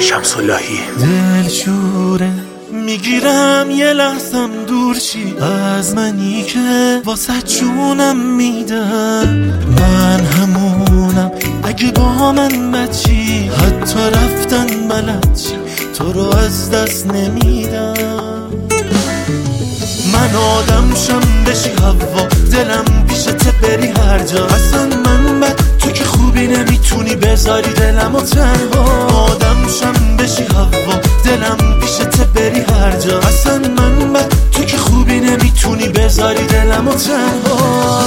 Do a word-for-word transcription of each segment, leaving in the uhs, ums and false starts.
شمس اللهی. دلشوره میگیرم یه لحظم دور چی از منی که واسه جونم میدم. من همونم اگه با من بچی، حتی رفتن بلد چی تو رو از دست نمیدم. من آدم شم بشی هوا، دلم پیشت بری هر جا. اصلا من بد تو که خوبی نمیتونی بذاری دلمو تنها. آدم شم بشی هوا، دلم پیشت بری هر جا. اصلا من بد تو که خوبی نمیتونی بذاری دلمو تنها.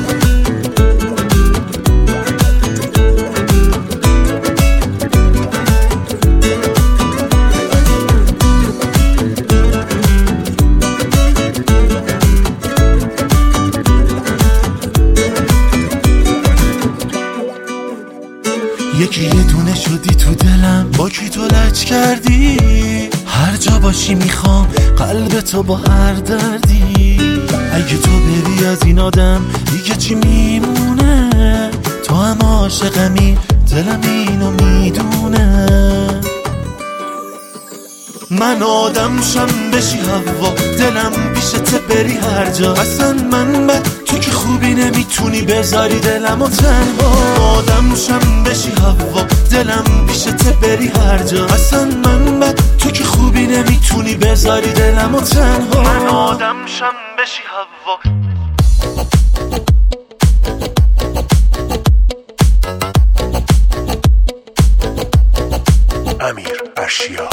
یکی یه دونه شدی تو دلم، با کی تو لج کردی. هر جا باشی میخوام قلب تو با هر دردی. اگه تو بری از این آدم دیگه چی میمونه؟ تو هم عاشقمی، دلم اینو میدونه. من آدم شم بشی هوا، دلم پیشت بری هر جا. اصلا من بد تو که خوبی نمیتونی بذاری دلمو تنها. آدم شم بشی هوا، دلم پیشت بری هر جا. اصلا من بد تو که خوبی نمیتونی بذاری دلمو تنها. من آدم شم بشی هوا. امیر اشیا.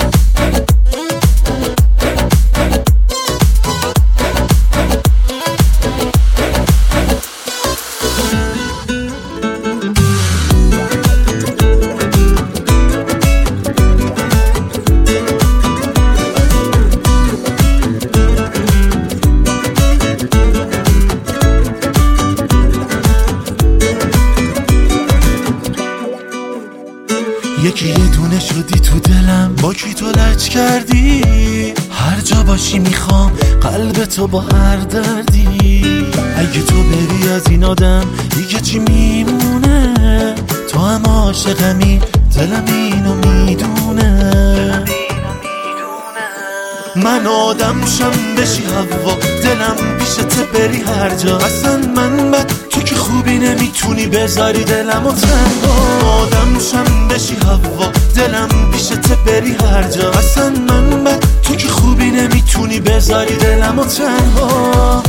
یکی یه دونه شدی تو دلم، با کی تو لج کردی. هر جا باشی میخوام قلب تو با هر دردی. اگه تو بری از این آدم دیگه چی میمونه؟ تو هم عاشقمی، دلم اینو میدونه. من آدم شم بشی هوا، دلم پیشت بری هر جا. اصلا من بد تو که خوبی نمیتونی بذاری دلمو تنها. آدم شم بشی هوا، دلم پیشت بری هر جا. اصلا من بد تو که خوبی نمیتونی بذاری دلمو تنها.